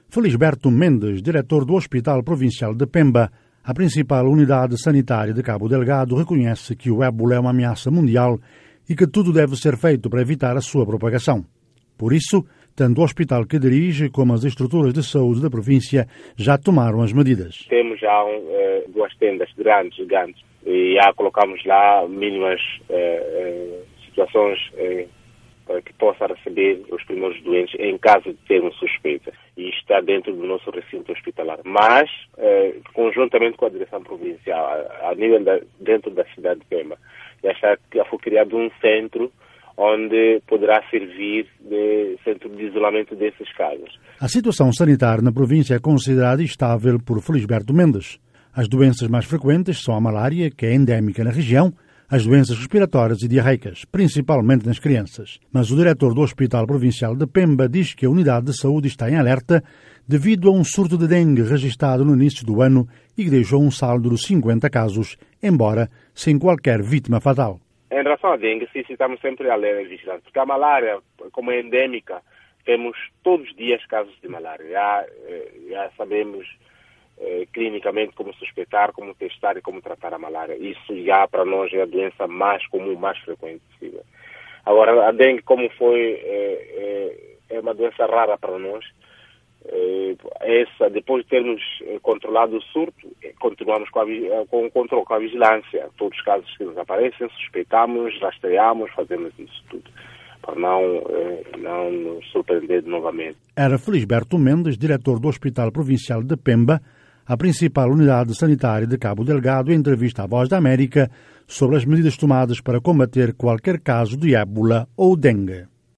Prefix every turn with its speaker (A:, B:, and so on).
A: Felisberto Mendes, diretor do Hospital Provincial de Pemba, a principal unidade sanitária de Cabo Delgado, reconhece que o ébola é uma ameaça mundial e que tudo deve ser feito para evitar a sua propagação. Por isso, tanto o hospital que dirige como as estruturas de saúde da província já tomaram as medidas.
B: Temos já duas tendas grandes, gigantes, e já colocamos lá mínimas situações para que possa receber os primeiros doentes em caso de termos suspeita. E está dentro do nosso recinto hospitalar. Mas, conjuntamente com a direção provincial, a nível dentro da cidade de Pemba, já foi criado um centro onde poderá servir de centro de isolamento desses casos.
A: A situação sanitária na província é considerada estável por Felisberto Mendes. As doenças mais frequentes são a malária, que é endémica na região, as doenças respiratórias e diarreicas, principalmente nas crianças. Mas o diretor do Hospital Provincial de Pemba diz que a unidade de saúde está em alerta devido a um surto de dengue registrado no início do ano e que deixou um saldo de 50 casos, embora sem qualquer vítima fatal.
B: Em relação à dengue, sim, estamos sempre alerta e vigilantes, porque a malária, como é endémica, temos todos os dias casos de malária. Já sabemos clinicamente como suspeitar, como testar e como tratar a malária. Isso já para nós é a doença mais comum, mais frequente possível. Agora, a dengue, como foi, é uma doença rara para nós. Depois de termos controlado o surto, continuamos com o controle, com a vigilância. Todos os casos que nos aparecem, suspeitamos, rastreamos, fazemos isso tudo, para não nos surpreender novamente.
A: Era Felisberto Mendes, diretor do Hospital Provincial de Pemba, a principal unidade sanitária de Cabo Delgado, em entrevista à Voz da América sobre as medidas tomadas para combater qualquer caso de ébola ou dengue.